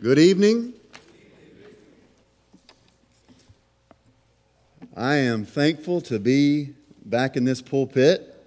Good evening. I am thankful to be back in this pulpit.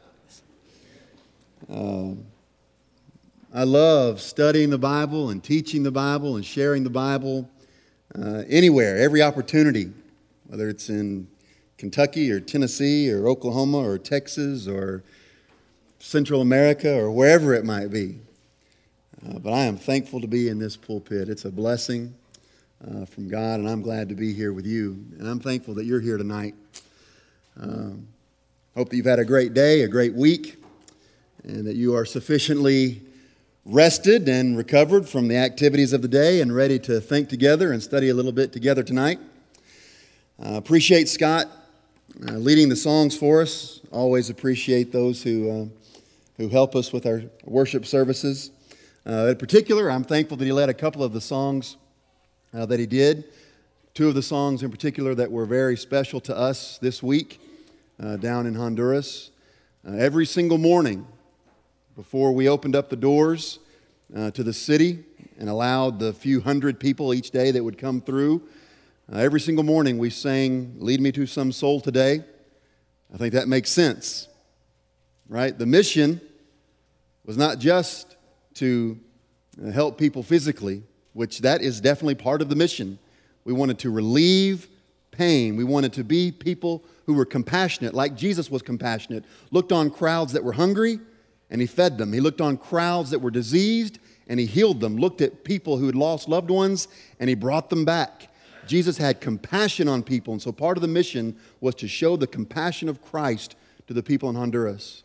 I love studying the Bible and teaching the Bible and sharing the Bible anywhere, every opportunity, whether it's in Kentucky or Tennessee or Oklahoma or Texas or Central America or wherever it might be. But I am thankful to be in this pulpit. It's a blessing from God, and I'm glad to be here with you. And I'm thankful that you're here tonight. Hope that you've had a great day, a great week, and that you are sufficiently rested and recovered from the activities of the day and ready to think together and study a little bit together tonight. Appreciate Scott leading the songs for us. Always appreciate those who help us with our worship services. In particular, I'm thankful that he led a couple of the songs that he did. Two of the songs in particular that were very special to us this week down in Honduras. Every single morning before we opened up the doors to the city and allowed the few hundred people each day that would come through, every single morning we sang, "Lead Me to Some Soul Today." I think that makes sense, right? The mission was not just to help people physically, which that is definitely part of the mission. We wanted to relieve pain. We wanted to be people who were compassionate, like Jesus was compassionate. Looked on crowds that were hungry, and he fed them. He looked on crowds that were diseased, and he healed them. Looked at people who had lost loved ones, and he brought them back. Jesus had compassion on people, and so part of the mission was to show the compassion of Christ to the people in Honduras.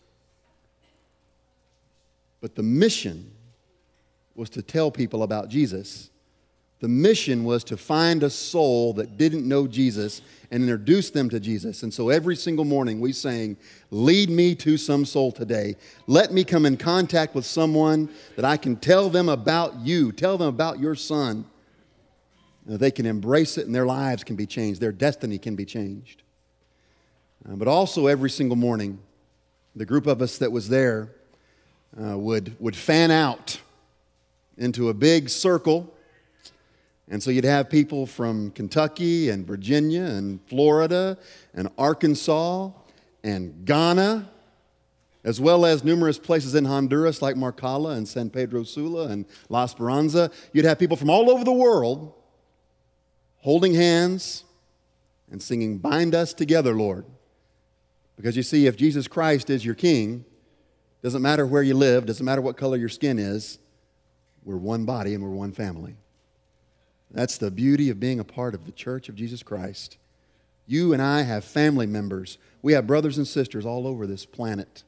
But the mission was to tell people about Jesus. The mission was to find a soul that didn't know Jesus and introduce them to Jesus. And so every single morning we sang, "Lead me to some soul today. Let me come in contact with someone that I can tell them about you, tell them about your son." They can embrace it and their lives can be changed. Their destiny can be changed. But also every single morning, the group of us that was there would fan out into a big circle. And so you'd have people from Kentucky and Virginia and Florida and Arkansas and Ghana, as well as numerous places in Honduras like Marcala and San Pedro Sula and La Esperanza. You'd have people from all over the world holding hands and singing, "Bind us together, Lord." Because you see, if Jesus Christ is your King, doesn't matter where you live, doesn't matter what color your skin is, we're one body and we're one family. That's the beauty of being a part of the Church of Jesus Christ. You and I have family members. We have brothers and sisters all over this planet.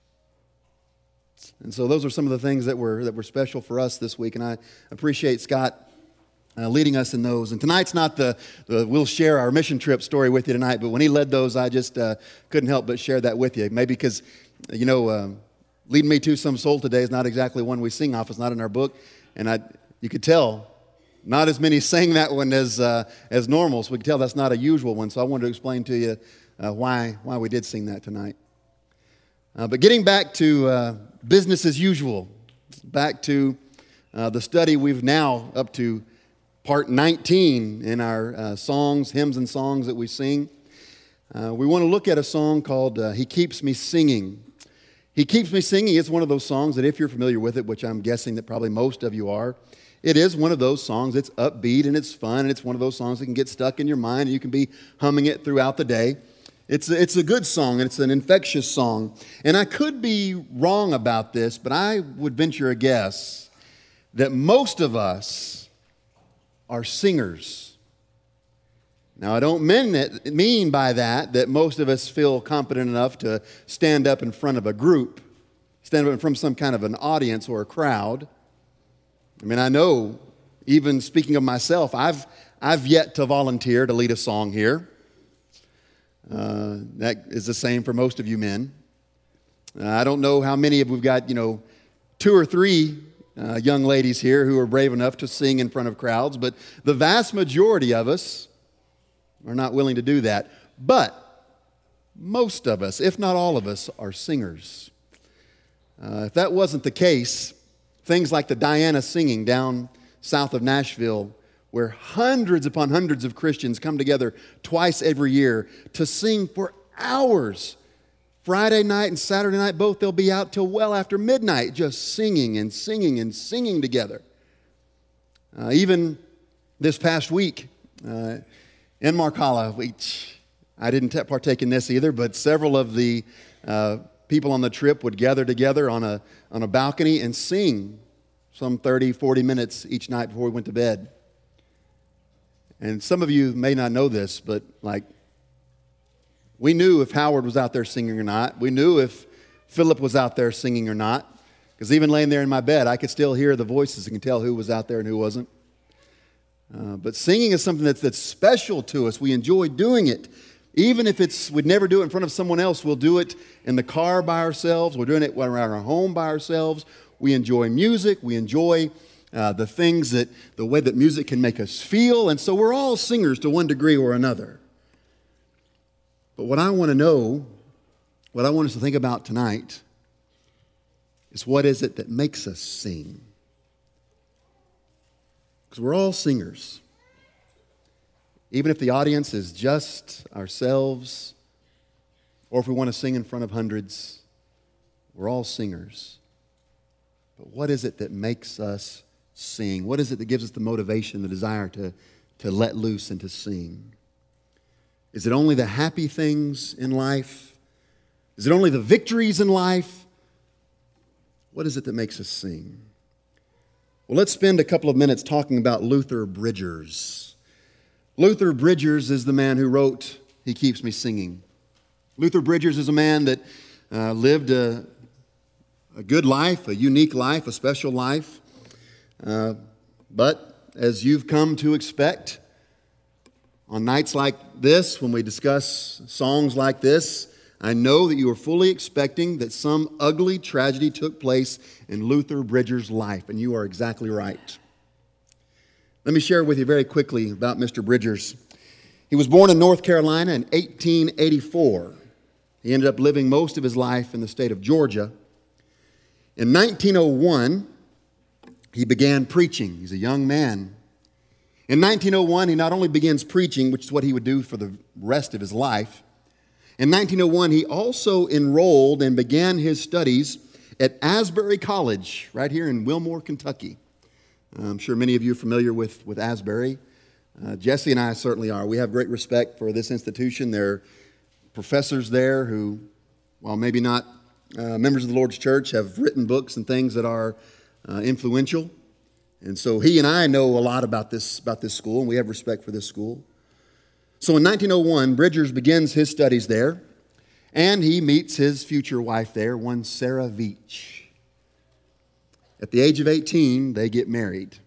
And so those are some of the things that were special for us this week, and I appreciate Scott leading us in those. And tonight's not we'll share our mission trip story with you tonight, but when he led those, I just couldn't help but share that with you. Maybe because, "Lead Me to Some Soul Today" is not exactly one we sing off. It's not in our book. And you could tell not as many sang that one as normal. So we could tell that's not a usual one. So I wanted to explain to you why we did sing that tonight. But getting back to business as usual, back to the study, we've now up to part 19 in our songs, hymns and songs that we sing. We want to look at a song called "He Keeps Me Singing." "He Keeps Me Singing" is one of those songs that if you're familiar with it, which I'm guessing that probably most of you are, it is one of those songs. It's upbeat and it's fun, and it's one of those songs that can get stuck in your mind and you can be humming it throughout the day. It's a good song, and it's an infectious song. And I could be wrong about this, but I would venture a guess that most of us are singers. Now, I don't mean by that most of us feel confident enough to stand up in front of a group, stand up in front of some kind of an audience or a crowd. I mean, I know, even speaking of myself, I've yet to volunteer to lead a song here. That is the same for most of you men. I don't know how many of we've got, 2 or 3 young ladies here who are brave enough to sing in front of crowds, but the vast majority of us are not willing to do that. But most of us, if not all of us, are singers. If that wasn't the case, things like the Diana singing down south of Nashville, where hundreds upon hundreds of Christians come together twice every year to sing for hours. Friday night and Saturday night, both, they'll be out till well after midnight just singing and singing and singing together. Even this past week in Marcala, which I didn't partake in this either, but several of the people on the trip would gather together on a balcony and sing some 30, 40 minutes each night before we went to bed. And some of you may not know this, but we knew if Howard was out there singing or not. We knew if Philip was out there singing or not. Because even laying there in my bed, I could still hear the voices and can tell who was out there and who wasn't. But singing is something that's special to us. We enjoy doing it. Even if we'd never do it in front of someone else, we'll do it in the car by ourselves. We're doing it around our home by ourselves. We enjoy music. We enjoy the way that music can make us feel. And so we're all singers to one degree or another. But what I want to know, what I want us to think about tonight, is what is it that makes us sing? Because we're all singers. Even if the audience is just ourselves, or if we want to sing in front of hundreds, we're all singers. But what is it that makes us sing? What is it that gives us the motivation, the desire to let loose and to sing? Is it only the happy things in life? Is it only the victories in life? What is it that makes us sing? Well, let's spend a couple of minutes talking about Luther Bridgers. Luther Bridgers is the man who wrote He Keeps Me Singing. Luther Bridgers is a man that lived a good life, a unique life, a special life. But as you've come to expect, on nights like this, when we discuss songs like this, I know that you are fully expecting that some ugly tragedy took place in Luther Bridgers' life, and you are exactly right. Let me share with you very quickly about Mr. Bridgers. He was born in North Carolina in 1884. He ended up living most of his life in the state of Georgia. In 1901, he began preaching. He's a young man. In 1901, he not only begins preaching, which is what he would do for the rest of his life. In 1901, he also enrolled and began his studies at Asbury College, right here in Wilmore, Kentucky. I'm sure many of you are familiar with Asbury. Jesse and I certainly are. We have great respect for this institution. There are professors there who, while maybe not members of the Lord's church, have written books and things that are influential. And so he and I know a lot about this school, and we have respect for this school. So in 1901, Bridgers begins his studies there, and he meets his future wife there, one Sarah Veach. At the age of 18, they get married.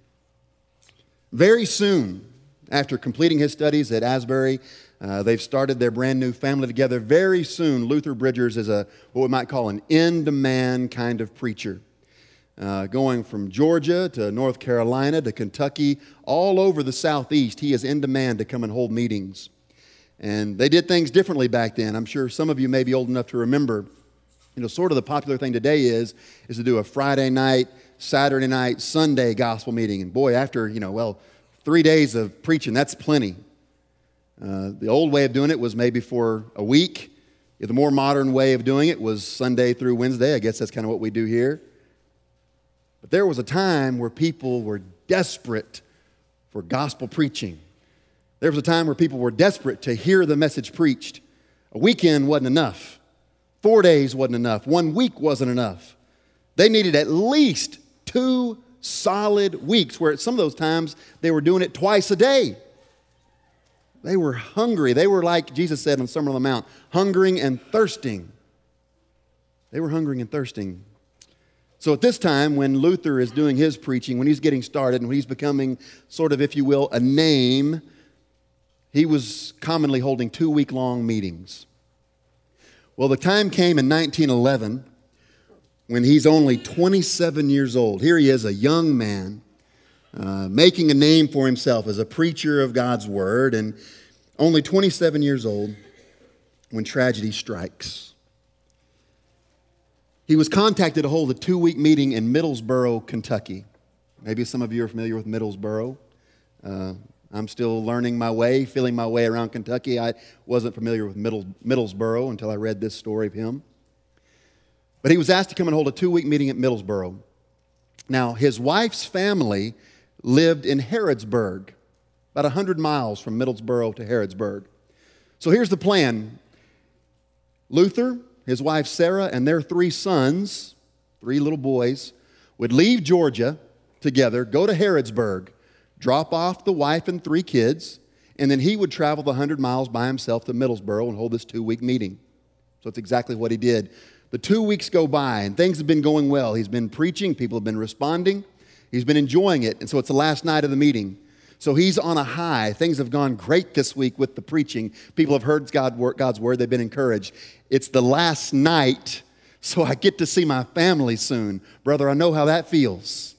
Very soon after completing his studies at Asbury, they've started their brand new family together. Very soon, Luther Bridgers is what we might call an in-demand kind of preacher. Going from Georgia to North Carolina to Kentucky, all over the Southeast, he is in demand to come and hold meetings. And they did things differently back then. I'm sure some of you may be old enough to remember, sort of the popular thing today is to do a Friday night, Saturday night, Sunday gospel meeting. And boy, after, 3 days of preaching, that's plenty. The old way of doing it was maybe for a week. The more modern way of doing it was Sunday through Wednesday. I guess that's kind of what we do here. But there was a time where people were desperate for gospel preaching. There was a time where people were desperate to hear the message preached. A weekend wasn't enough. 4 days wasn't enough. 1 week wasn't enough. They needed at least 2 solid weeks, where at some of those times they were doing it twice a day. They were hungry. They were, like Jesus said on Sermon on the Mount, hungering and thirsting. They were hungering and thirsting. So at this time, when Luther is doing his preaching, when he's getting started, and when he's becoming sort of, if you will, a name, he was commonly holding 2-week-long meetings. Well, the time came in 1911 when he's only 27 years old. Here he is, a young man, making a name for himself as a preacher of God's Word, and only 27 years old when tragedy strikes. He was contacted to hold a 2-week meeting in Middlesboro, Kentucky. Maybe some of you are familiar with Middlesboro. I'm still learning my way, feeling my way around Kentucky. I wasn't familiar with Middlesboro until I read this story of him. But he was asked to come and hold a 2-week meeting at Middlesboro. Now, his wife's family lived in Harrodsburg, about 100 miles from Middlesboro to Harrodsburg. So here's the plan. Luther, his wife Sarah, and their 3 sons, 3 little boys, would leave Georgia together, go to Harrodsburg, drop off the wife and 3 kids, and then he would travel the 100 miles by himself to Middlesboro and hold this 2-week meeting. So it's exactly what he did. The 2 weeks go by, and things have been going well. He's been preaching. People have been responding. He's been enjoying it. And so it's the last night of the meeting. So he's on a high. Things have gone great this week with the preaching. People have heard God's word. They've been encouraged. It's the last night, so I get to see my family soon. Brother, I know how that feels.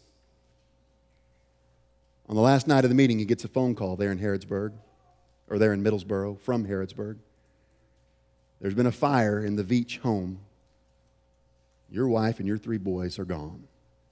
On the last night of the meeting, he gets a phone call there in Harrodsburg, or there in Middlesboro, from Harrodsburg. There's been a fire in the Veach home. Your wife and your 3 boys are gone.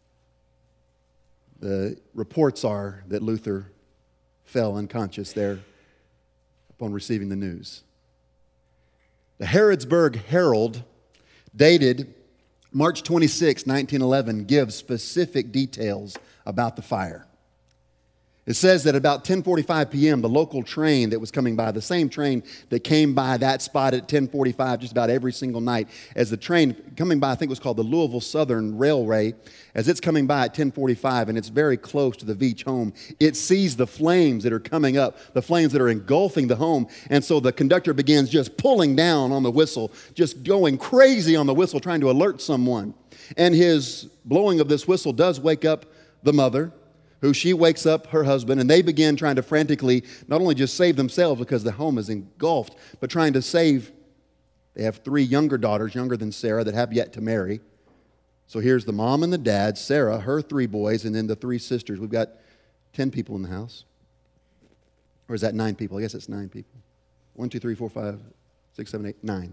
The reports are that Luther fell unconscious there upon receiving the news. The Harrodsburg Herald, dated March 26, 1911, gives specific details about the fire. It says that about 10:45 p.m., the local train that was coming by, the same train that came by that spot at 10:45 just about every single night, as the train coming by, I think it was called the Louisville Southern Railway, as it's coming by at 10:45 and it's very close to the Veach home, it sees the flames that are coming up, the flames that are engulfing the home, and so the conductor begins just pulling down on the whistle, just going crazy on the whistle, trying to alert someone. And his blowing of this whistle does wake up the mother, who she wakes up her husband, and they begin trying to frantically not only just save themselves because the home is engulfed, but trying to save. They have 3 younger daughters, younger than Sarah, that have yet to marry. So here's the mom and the dad, Sarah, her 3 boys, and then the 3 sisters. We've got 10 people in the house. Or is that 9 people? I guess it's 9 people. 1, 2, 3, 4, 5, 6, 7, 8, 9.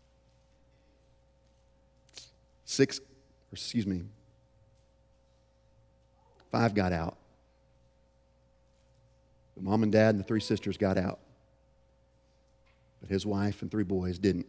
5 got out. The mom and dad and the 3 sisters got out. But his wife and 3 boys didn't.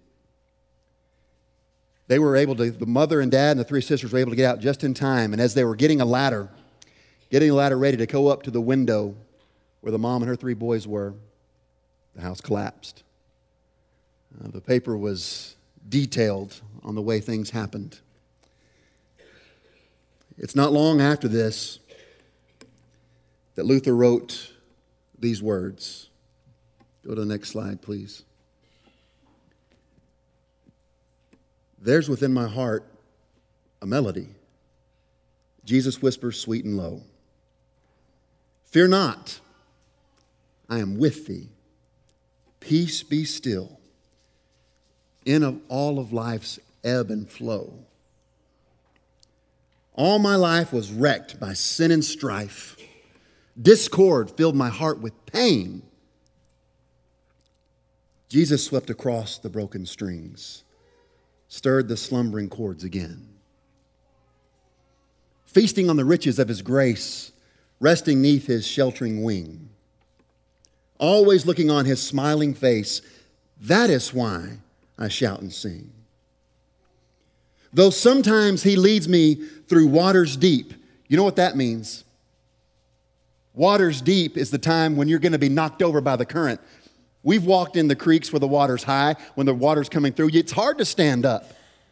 They were able to, the mother and dad and the 3 sisters were able to get out just in time. And as they were getting a ladder ready to go up to the window where the mom and her 3 boys were, the house collapsed. The paper was detailed on the way things happened. It's not long after this that Luther wrote these words. Go to the next slide, please. There's within my heart a melody. Jesus whispers sweet and low. Fear not, I am with thee. Peace be still in all of life's ebb and flow. All my life was wrecked by sin and strife. Discord filled my heart with pain. Jesus swept across the broken strings, stirred the slumbering chords again. Feasting on the riches of his grace, resting neath his sheltering wing. Always looking on his smiling face, that is why I shout and sing. Though sometimes he leads me through waters deep. You know what that means? Waters deep is the time when you're going to be knocked over by the current. We've walked in the creeks where the water's high, when the water's coming through. It's hard to stand up.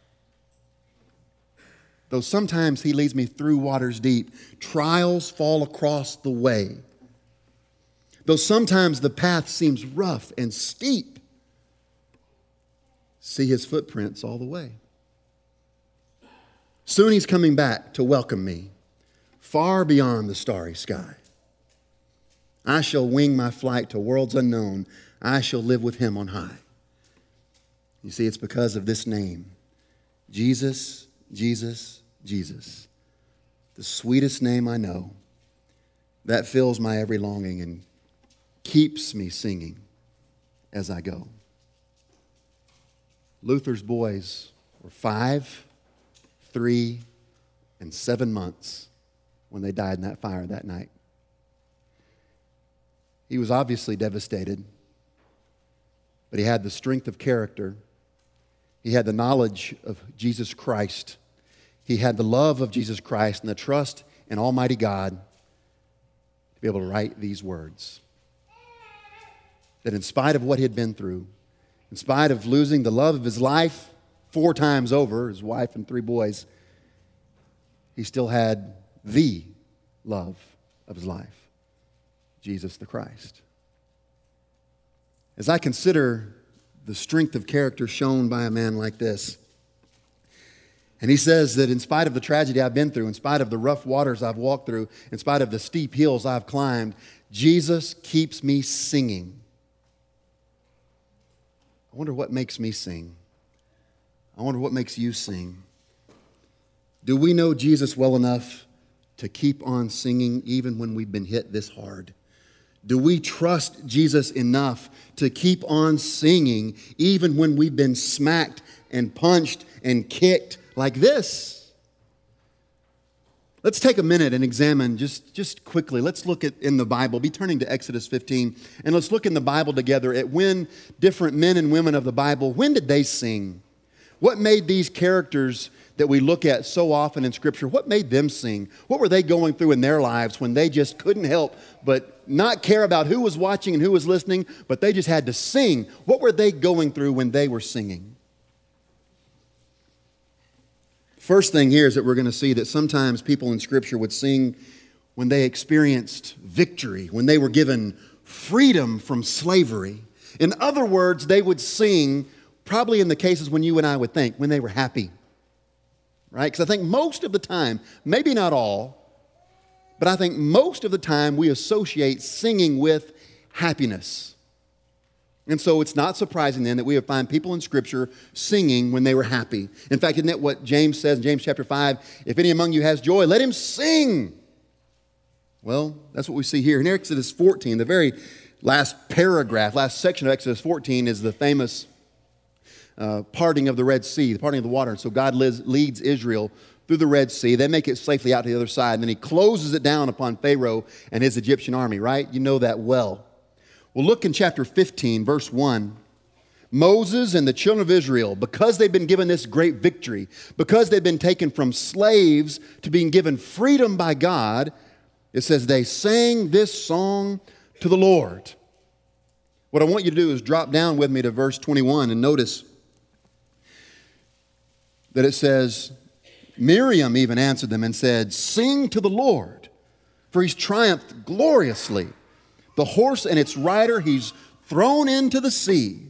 Though sometimes he leads me through waters deep, trials fall across the way. Though sometimes the path seems rough and steep, see his footprints all the way. Soon he's coming back to welcome me, far beyond the starry sky. I shall wing my flight to worlds unknown. I shall live with him on high. You see, it's because of this name, Jesus, Jesus, Jesus, the sweetest name I know, that fills my every longing and keeps me singing as I go. Luther's boys were 5, 3, and 7 months when they died in that fire that night. He was obviously devastated, but he had the strength of character. He had the knowledge of Jesus Christ. He had the love of Jesus Christ and the trust in Almighty God to be able to write these words. That in spite of what he had been through, in spite of losing the love of his life 4 times over, his wife and 3 boys, he still had the love of his life, Jesus the Christ. As I consider the strength of character shown by a man like this, and he says that in spite of the tragedy I've been through, in spite of the rough waters I've walked through, in spite of the steep hills I've climbed, Jesus keeps me singing. I wonder what makes me sing. I wonder what makes you sing. Do we know Jesus well enough to keep on singing even when we've been hit this hard? Do we trust Jesus enough to keep on singing even when we've been smacked and punched and kicked like this? Let's take a minute and examine just quickly. Let's look at in the Bible. Be turning to Exodus 15, and let's look in the Bible together at when different men and women of the Bible, when did they sing? What made these characters that we look at so often in Scripture, what made them sing? What were they going through in their lives when they just couldn't help but not care about who was watching and who was listening, but they just had to sing? What were they going through when they were singing? First thing here is that we're going to see that sometimes people in Scripture would sing when they experienced victory, when they were given freedom from slavery. In other words, they would sing probably in the cases when you and I would think, when they were happy. Right? Because I think most of the time, maybe not all, but I think most of the time we associate singing with happiness. And so it's not surprising then that we would find people in Scripture singing when they were happy. In fact, isn't that what James says in James chapter 5? If any among you has joy, let him sing. Well, that's what we see here. In Exodus 14, the very last paragraph, last section of Exodus 14 is the famous parting of the Red Sea, the parting of the water. And so God leads Israel through the Red Sea. They make it safely out to the other side. And then he closes it down upon Pharaoh and his Egyptian army, right? You know that well. Well, look in chapter 15, verse 1. Moses and the children of Israel, because they've been given this great victory, because they've been taken from slaves to being given freedom by God, it says they sang this song to the Lord. What I want you to do is drop down with me to verse 21 and notice that it says, Miriam even answered them and said, sing to the Lord, for he's triumphed gloriously. The horse and its rider he's thrown into the sea.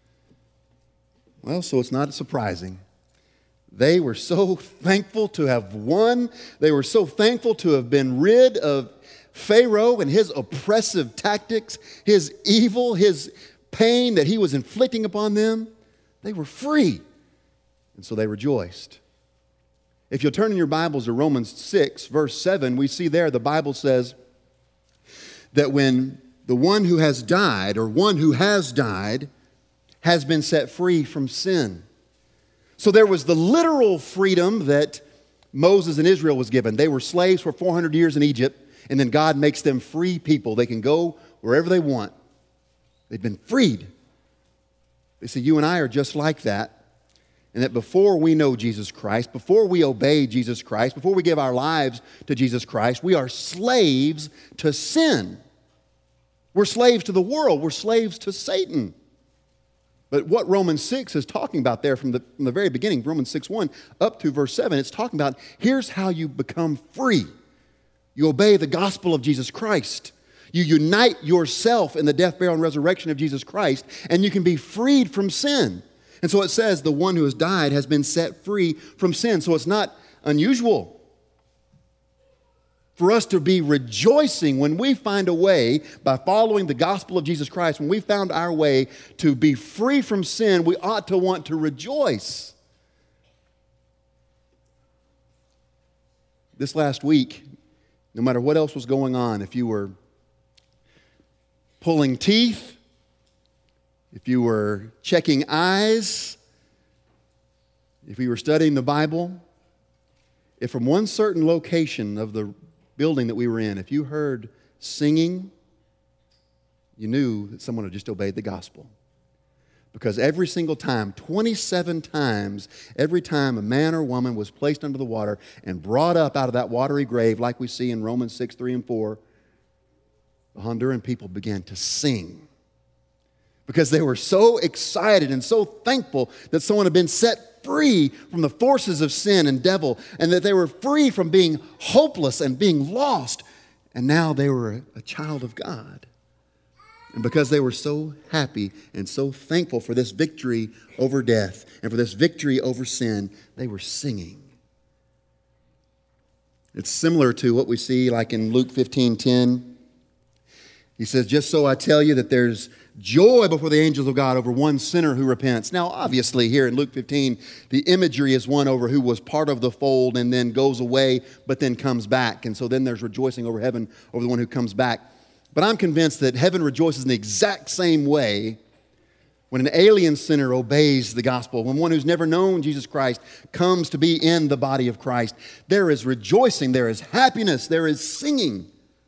Well, so it's not surprising. They were so thankful to have won. They were so thankful to have been rid of Pharaoh and his oppressive tactics, his evil, his pain that he was inflicting upon them. They were free. And so they rejoiced. If you'll turn in your Bibles to Romans 6, verse 7, we see there the Bible says that when the one who has died, or one who has died, has been set free from sin. So there was the literal freedom that Moses and Israel was given. They were slaves for 400 years in Egypt, and then God makes them free people. They can go wherever they want. They've been freed. They say, you and I are just like that. And that before we know Jesus Christ, before we obey Jesus Christ, before we give our lives to Jesus Christ, we are slaves to sin. We're slaves to the world. We're slaves to Satan. But what Romans 6 is talking about there from the very beginning, Romans 6:1 up to verse 7, it's talking about here's how you become free. You obey the gospel of Jesus Christ. You unite yourself in the death, burial, and resurrection of Jesus Christ, and you can be freed from sin. And so it says the one who has died has been set free from sin. So it's not unusual for us to be rejoicing when we find a way, by following the gospel of Jesus Christ, when we found our way to be free from sin, we ought to want to rejoice. This last week, no matter what else was going on, if you were pulling teeth, if you were checking eyes, if you were studying the Bible, if from one certain location of the building that we were in, if you heard singing, you knew that someone had just obeyed the gospel. Because every single time, 27 times, every time a man or woman was placed under the water and brought up out of that watery grave, like we see in Romans 6, 3 and 4, the Honduran people began to sing. Because they were so excited and so thankful that someone had been set free from the forces of sin and devil, and that they were free from being hopeless and being lost. And now they were a child of God. And because they were so happy and so thankful for this victory over death and for this victory over sin, they were singing. It's similar to what we see like in Luke 15:10. He says, just so I tell you that there's joy before the angels of God over one sinner who repents. Now, obviously, here in Luke 15, the imagery is one over who was part of the fold and then goes away, but then comes back. And so then there's rejoicing over heaven over the one who comes back. But I'm convinced that heaven rejoices in the exact same way when an alien sinner obeys the gospel, when one who's never known Jesus Christ comes to be in the body of Christ. There is rejoicing, there is happiness, there is singing.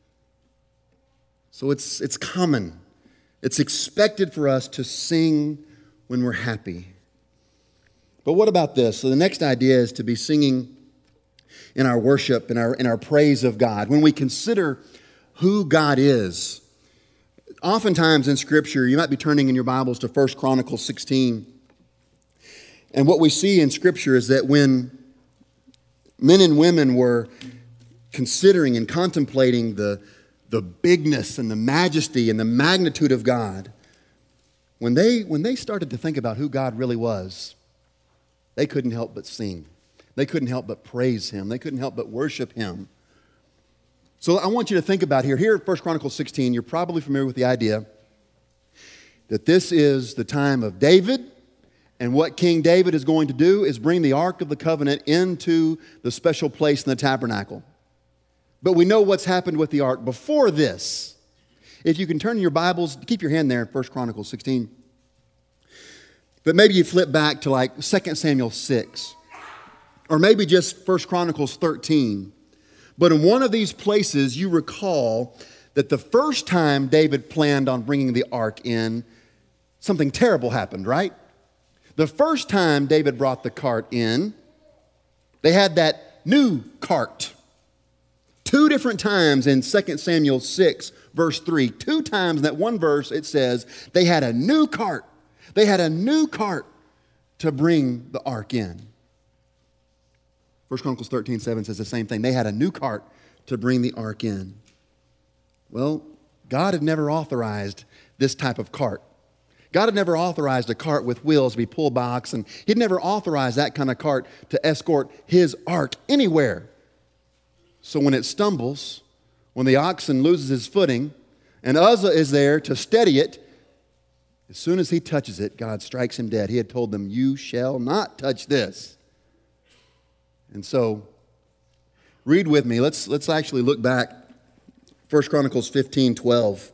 So it's common. It's expected for us to sing when we're happy. But what about this? So the next idea is to be singing in our worship, in our praise of God. When we consider who God is. Oftentimes in Scripture, you might be turning in your Bibles to 1 Chronicles 16. And what we see in Scripture is that when men and women were considering and contemplating the bigness and the majesty and the magnitude of God, when they started to think about who God really was, they couldn't help but sing. They couldn't help but praise Him. They couldn't help but worship Him. So I want you to think about here at 1 Chronicles 16, you're probably familiar with the idea that this is the time of David, and what King David is going to do is bring the Ark of the Covenant into the special place in the tabernacle. But we know what's happened with the Ark before this. If you can turn your Bibles, keep your hand there in 1 Chronicles 16. But maybe you flip back to like 2 Samuel 6, or maybe just 1 Chronicles 13. But in one of these places, you recall that the first time David planned on bringing the ark in, something terrible happened, right? The first time David brought the cart in, they had that new cart. 2 different times in 2 Samuel 6, verse 3, 2 times in that one verse it says they had a new cart. They had a new cart to bring the ark in. 1 Chronicles 13:7 says the same thing. They had a new cart to bring the ark in. Well, God had never authorized this type of cart. God had never authorized a cart with wheels to be pulled by oxen. He'd never authorized that kind of cart to escort His ark anywhere. So when it stumbles, when the oxen loses his footing, and Uzzah is there to steady it, as soon as he touches it, God strikes him dead. He had told them, "You shall not touch this." And so, read with me. Let's actually look back. 1 Chronicles 15:12.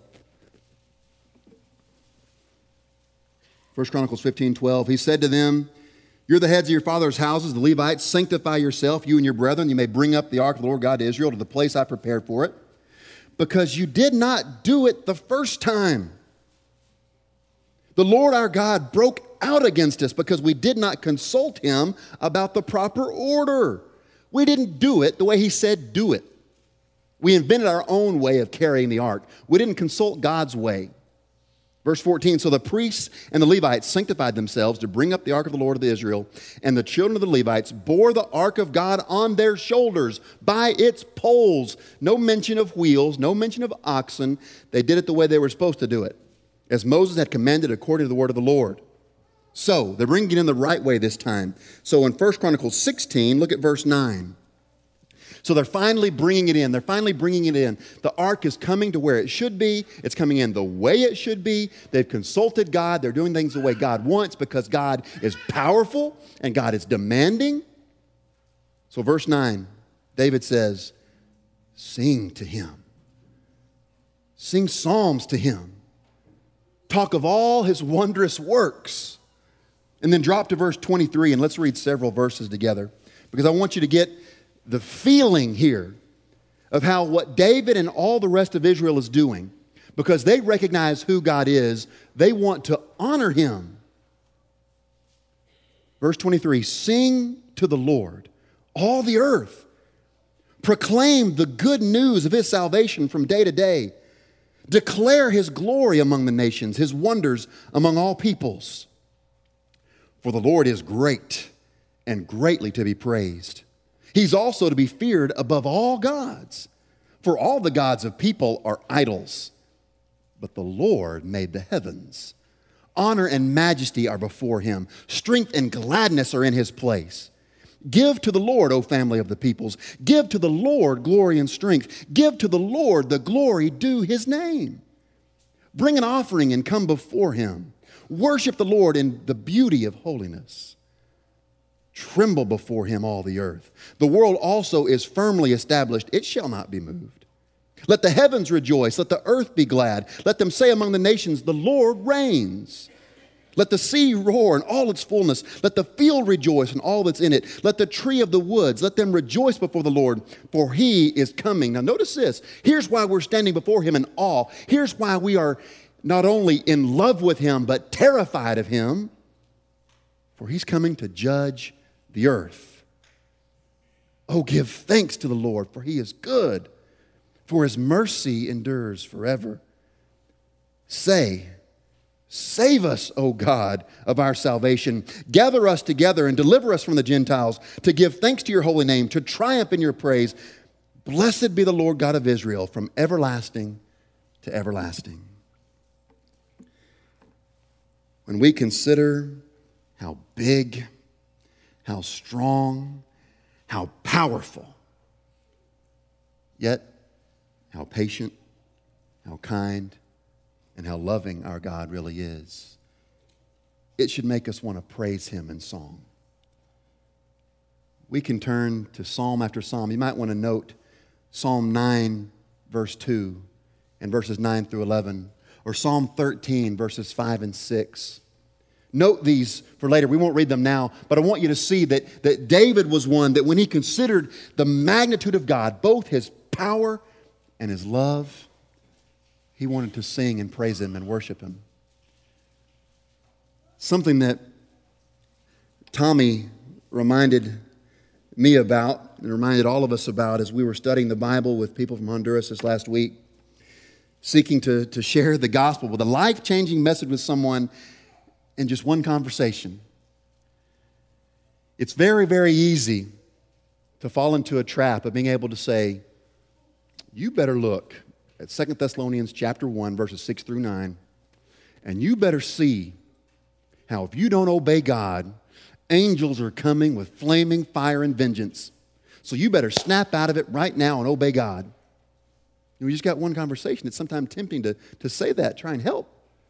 1 Chronicles 15:12. He said to them, "You're the heads of your father's houses, the Levites. Sanctify yourself, you and your brethren. You may bring up the ark of the Lord God to Israel to the place I prepared for it. Because you did not do it the first time. The Lord our God broke out against us because we did not consult Him about the proper order." We didn't do it the way He said do it. We invented our own way of carrying the ark. We didn't consult God's way. Verse 14, so the priests and the Levites sanctified themselves to bring up the ark of the Lord of Israel, and the children of the Levites bore the ark of God on their shoulders by its poles. No mention of wheels, no mention of oxen. They did it the way they were supposed to do it, as Moses had commanded according to the word of the Lord. So they're bringing it in the right way this time. So in 1 Chronicles 16, look at verse 9. So they're finally bringing it in. They're finally bringing it in. The ark is coming to where it should be. It's coming in the way it should be. They've consulted God. They're doing things the way God wants because God is powerful and God is demanding. So verse 9, David says, sing to Him. Sing psalms to Him. Talk of all His wondrous works. And then drop to verse 23 and let's read several verses together because I want you to get the feeling here of how what David and all the rest of Israel is doing, because they recognize who God is, they want to honor him. Verse 23, sing to the Lord, all the earth. Proclaim the good news of his salvation from day to day. Declare his glory among the nations, his wonders among all peoples. For the Lord is great and greatly to be praised. He's also to be feared above all gods. For all the gods of people are idols, but the Lord made the heavens. Honor and majesty are before him. Strength and gladness are in his place. Give to the Lord, O family of the peoples. Give to the Lord glory and strength. Give to the Lord the glory due his name. Bring an offering and come before him. Worship the Lord in the beauty of holiness. Tremble before him, all the earth. The world also is firmly established. It shall not be moved. Let the heavens rejoice. Let the earth be glad. Let them say among the nations, the Lord reigns. Let the sea roar in all its fullness. Let the field rejoice in all that's in it. Let the tree of the woods, let them rejoice before the Lord, for he is coming. Now notice this. Here's why we're standing before him in awe. Here's why we are not only in love with him, but terrified of him. For he's coming to judge the earth. Oh, give thanks to the Lord, for he is good, for his mercy endures forever. Say, save us, O God, of our salvation. Gather us together and deliver us from the Gentiles, to give thanks to your holy name, to triumph in your praise. Blessed be the Lord God of Israel, from everlasting to everlasting. When we consider how big, how strong, how powerful, yet how patient, how kind, and how loving our God really is, it should make us want to praise him in song. We can turn to psalm after psalm. You might want to note Psalm 9, verse 2, and verses 9 through 11, or Psalm 13, verses 5 and 6. Note these for later. We won't read them now, but I want you to see that David was one that when he considered the magnitude of God, both his power and his love, he wanted to sing and praise him and worship him. Something that Tommy reminded me about and reminded all of us about as we were studying the Bible with people from Honduras this last week, seeking to share the gospel with a life-changing message with someone in just one conversation. It's very, very easy to fall into a trap of being able to say, you better look at 2 Thessalonians chapter 1, verses 6 through 9, and you better see how if you don't obey God, angels are coming with flaming fire and vengeance. So you better snap out of it right now and obey God. We just got one conversation. It's sometimes tempting to say that, try and help.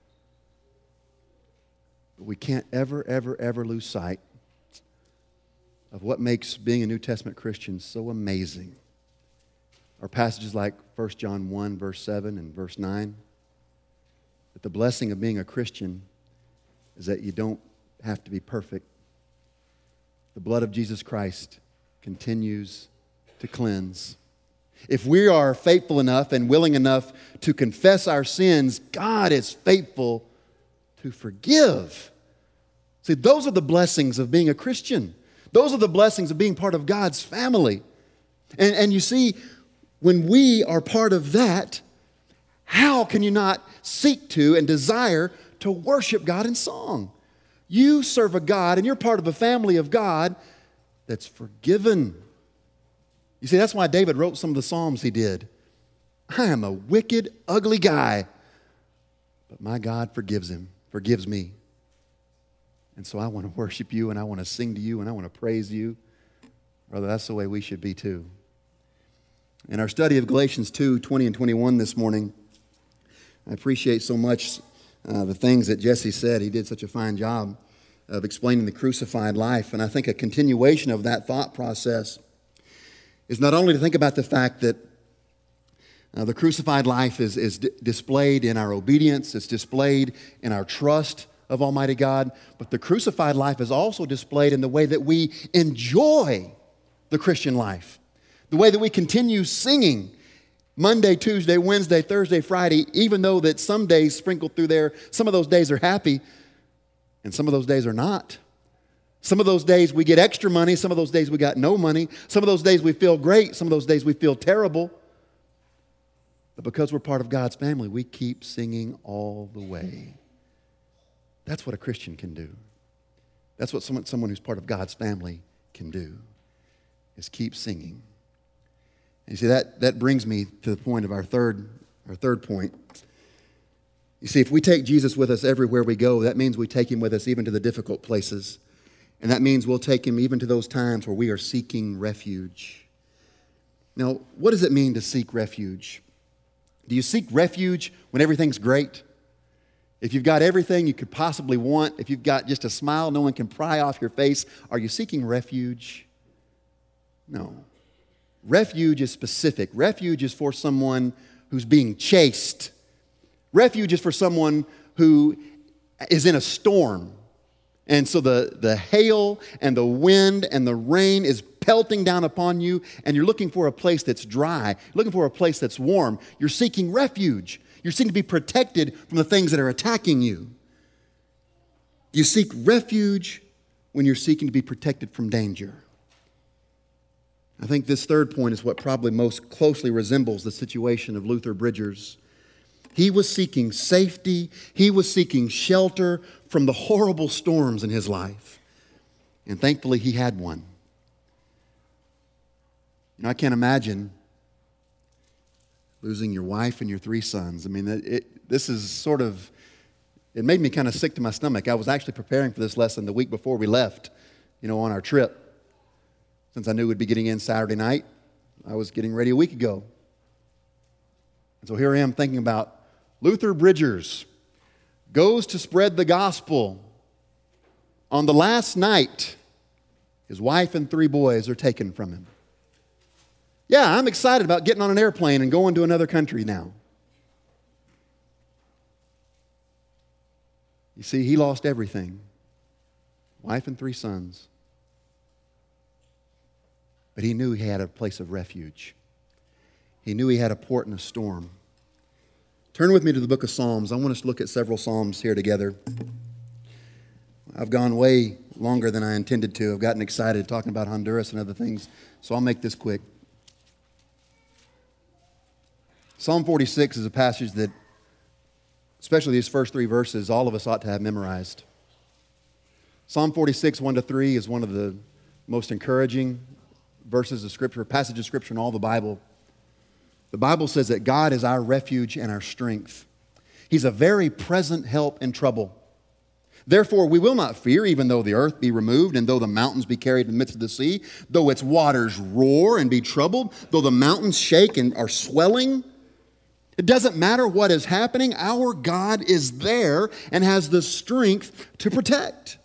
But we can't ever lose sight of what makes being a New Testament Christian so amazing. Our passages like 1 John 1, verse 7 and verse 9. That the blessing of being a Christian is that you don't have to be perfect. The blood of Jesus Christ continues to cleanse. If we are faithful enough and willing enough to confess our sins, God is faithful to forgive. See, those are the blessings of being a Christian. Those are the blessings of being part of God's family. And you see, when we are part of that, how can you not seek to and desire to worship God in song? You serve a God and you're part of a family of God that's forgiven. You see, that's why David wrote some of the Psalms he did. I am a wicked, ugly guy, but my God forgives me. And so I want to worship you and I want to sing to you and I want to praise you. Brother, that's the way we should be too. In our study of Galatians 2, 20 and 21 this morning, I appreciate so much the things that Jesse said. He did such a fine job of explaining the crucified life. And I think a continuation of that thought process is not only to think about the fact that the crucified life is displayed in our obedience, it's displayed in our trust of Almighty God, but the crucified life is also displayed in the way that we enjoy the Christian life. The way that we continue singing Monday, Tuesday, Wednesday, Thursday, Friday, even though that some days sprinkled through there, some of those days are happy and some of those days are not. Some of those days we get extra money, some of those days we got no money, some of those days we feel great, some of those days we feel terrible. But because we're part of God's family, we keep singing all the way. That's what a Christian can do. That's what someone who's part of God's family can do, is keep singing. And you see, that brings me to the point of our third point. You see, if we take Jesus with us everywhere we go, that means we take him with us even to the difficult places. And that means we'll take him even to those times where we are seeking refuge. Now, what does it mean to seek refuge? Do you seek refuge when everything's great? If you've got everything you could possibly want, if you've got just a smile no one can pry off your face, are you seeking refuge? No. Refuge is specific. Refuge is for someone who's being chased. Refuge is for someone who is in a storm. And so the hail and the wind and the rain is pelting down upon you, and you're looking for a place that's dry, looking for a place that's warm. You're seeking refuge. You're seeking to be protected from the things that are attacking you. You seek refuge when you're seeking to be protected from danger. I think this third point is what probably most closely resembles the situation of Luther Bridgers. He was seeking safety. He was seeking shelter from the horrible storms in his life. And thankfully, he had one. You know, I can't imagine losing your wife and your 3 sons. I mean, this is sort of, it made me kind of sick to my stomach. I was actually preparing for this lesson the week before we left, on our trip. Since I knew we'd be getting in Saturday night, I was getting ready a week ago. And so here I am thinking about Luther Bridgers goes to spread the gospel. On the last night, his wife and 3 boys are taken from him. Yeah, I'm excited about getting on an airplane and going to another country now. You see, he lost everything. Wife and 3 sons. But he knew he had a place of refuge. He knew he had a port in a storm. Turn with me to the book of Psalms. I want us to look at several Psalms here together. I've gone way longer than I intended to. I've gotten excited talking about Honduras and other things, so I'll make this quick. Psalm 46 is a passage that, especially these first 3 verses, all of us ought to have memorized. Psalm 46, 1-3 is one of the most encouraging verses of Scripture, passage of Scripture in all the Bible. The Bible says that God is our refuge and our strength. He's a very present help in trouble. Therefore, we will not fear, even though the earth be removed, and though the mountains be carried in the midst of the sea, though its waters roar and be troubled, though the mountains shake and are swelling. It doesn't matter what is happening. Our God is there and has the strength to protect.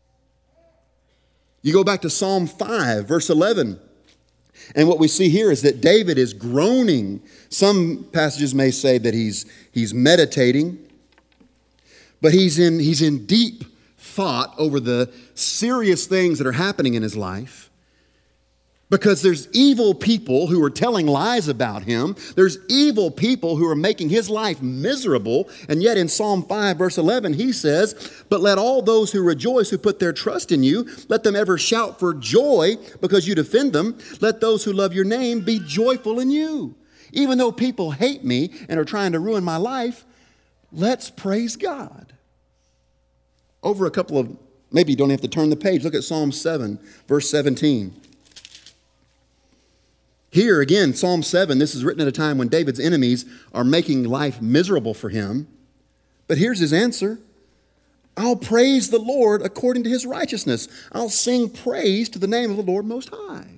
You go back to Psalm 5, verse 11. And what we see here is that David is groaning. Some passages may say that he's meditating. But he's in deep thought over the serious things that are happening in his life. Because there's evil people who are telling lies about him. There's evil people who are making his life miserable. And yet in Psalm 5, verse 11, he says, "But let all those who rejoice, who put their trust in you, let them ever shout for joy because you defend them. Let those who love your name be joyful in you." Even though people hate me and are trying to ruin my life, let's praise God. Over a couple of, maybe you don't have to turn the page. Look at Psalm 7, verse 17. Here again, Psalm 7, this is written at a time when David's enemies are making life miserable for him. But here's his answer. "I'll praise the Lord according to his righteousness. I'll sing praise to the name of the Lord Most High."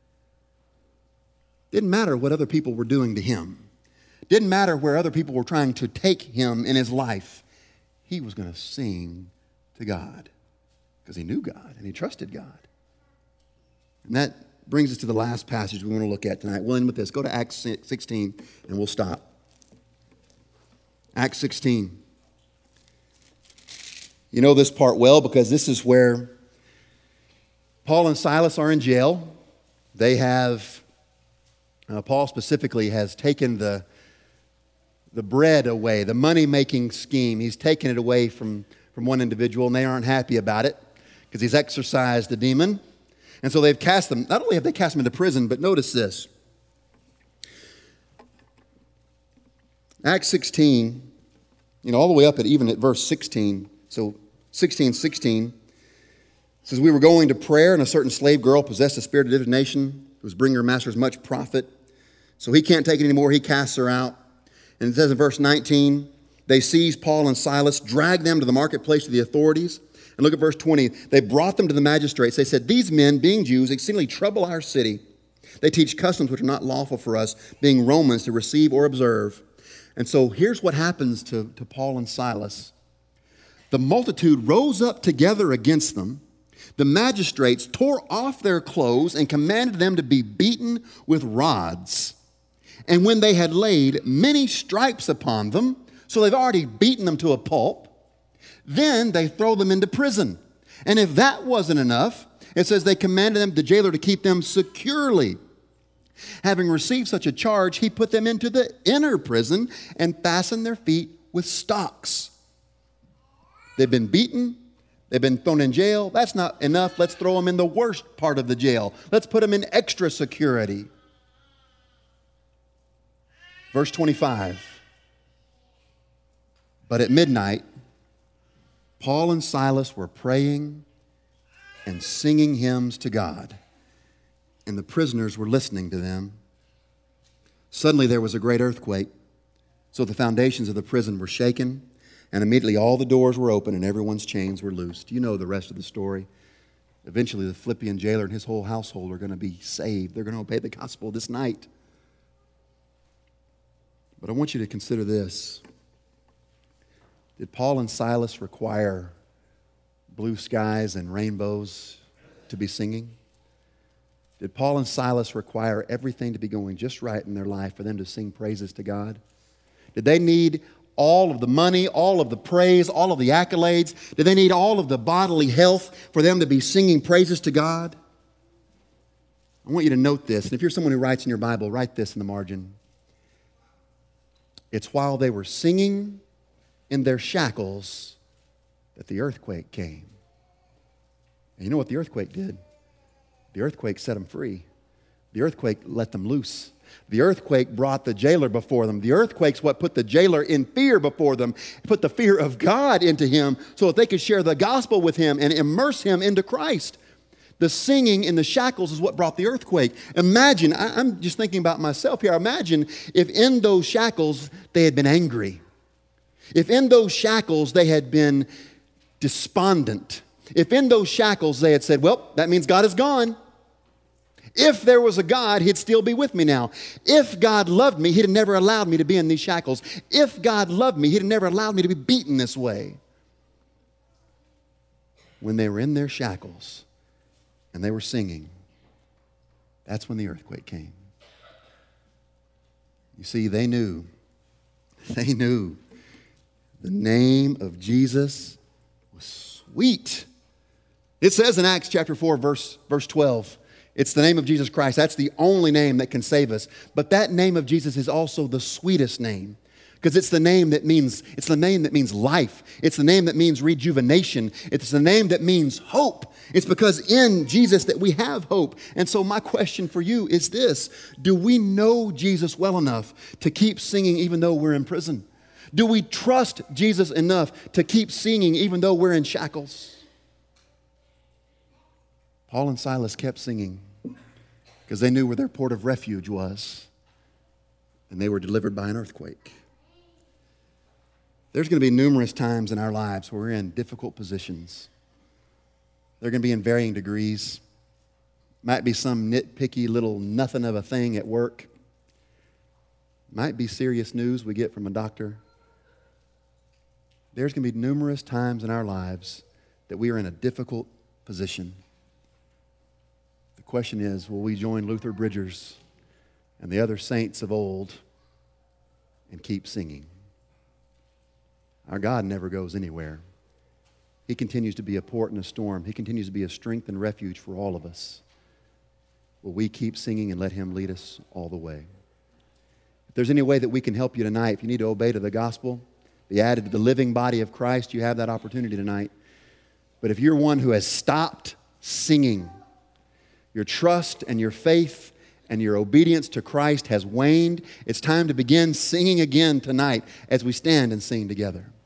Didn't matter what other people were doing to him. Didn't matter where other people were trying to take him in his life. He was going to sing to God because he knew God and he trusted God. And that brings us to the last passage we want to look at tonight. We'll end with this. Go to Acts 16 and we'll stop. Acts 16. You know this part well because this is where Paul and Silas are in jail. They have Paul specifically has taken the bread away, the money-making scheme. He's taken it away from one individual, and they aren't happy about it because he's exorcised the demon. And so they've cast them. Not only have they cast them into prison, but notice this. Acts 16, all the way up even at verse 16. So 16:16 says, "We were going to prayer, and a certain slave girl possessed a spirit of divination, who was bringing her masters much profit. So he can't take it anymore. He casts her out." And it says in verse 19, they seized Paul and Silas, dragged them to the marketplace to the authorities. And look at verse 20. They brought them to the magistrates. They said, "These men, being Jews, exceedingly trouble our city. They teach customs which are not lawful for us, being Romans, to receive or observe." And so here's what happens to Paul and Silas. The multitude rose up together against them. The magistrates tore off their clothes and commanded them to be beaten with rods. And when they had laid many stripes upon them, so they've already beaten them to a pulp, then they throw them into prison. And if that wasn't enough, it says they commanded the jailer to keep them securely. Having received such a charge, he put them into the inner prison and fastened their feet with stocks. They've been beaten. They've been thrown in jail. That's not enough. Let's throw them in the worst part of the jail. Let's put them in extra security. Verse 25. But at midnight, Paul and Silas were praying and singing hymns to God, and the prisoners were listening to them. Suddenly there was a great earthquake, so the foundations of the prison were shaken, and immediately all the doors were open and everyone's chains were loosed. You know the rest of the story. Eventually the Philippian jailer and his whole household are going to be saved. They're going to obey the gospel this night. But I want you to consider this. Did Paul and Silas require blue skies and rainbows to be singing? Did Paul and Silas require everything to be going just right in their life for them to sing praises to God? Did they need all of the money, all of the praise, all of the accolades? Did they need all of the bodily health for them to be singing praises to God? I want you to note this, and if you're someone who writes in your Bible, write this in the margin. It's while they were singing in their shackles that the earthquake came. And you know what the earthquake did? The earthquake set them free. The earthquake let them loose. The earthquake brought the jailer before them. The earthquake's what put the jailer in fear before them, put the fear of God into him so that they could share the gospel with him and immerse him into Christ. The singing in the shackles is what brought the earthquake. Imagine, I'm just thinking about myself here. Imagine if in those shackles they had been angry. If in those shackles they had been despondent. If in those shackles they had said, well, that means God is gone. If there was a God, he'd still be with me now. If God loved me, he'd have never allowed me to be in these shackles. If God loved me, he'd have never allowed me to be beaten this way. When they were in their shackles and they were singing, that's when the earthquake came. You see, they knew the name of Jesus was sweet. It says in Acts chapter 4, verse 12, it's the name of Jesus Christ. That's the only name that can save us. But that name of Jesus is also the sweetest name because it's the name that means life. It's the name that means rejuvenation. It's the name that means hope. It's because in Jesus that we have hope. And so my question for you is this: do we know Jesus well enough to keep singing even though we're in prison? Do we trust Jesus enough to keep singing even though we're in shackles? Paul and Silas kept singing because they knew where their port of refuge was, and they were delivered by an earthquake. There's going to be numerous times in our lives where we're in difficult positions. They're going to be in varying degrees. Might be some nitpicky little nothing of a thing at work. Might be serious news we get from a doctor. There's going to be numerous times in our lives that we are in a difficult position. The question is, will we join Luther Bridgers and the other saints of old and keep singing? Our God never goes anywhere. He continues to be a port in a storm. He continues to be a strength and refuge for all of us. will we keep singing and let Him lead us all the way? If there's any way that we can help you tonight, if you need to obey to the gospel, be added to the living body of Christ, you have that opportunity tonight. But if you're one who has stopped singing, your trust and your faith and your obedience to Christ has waned, it's time to begin singing again tonight as we stand and sing together.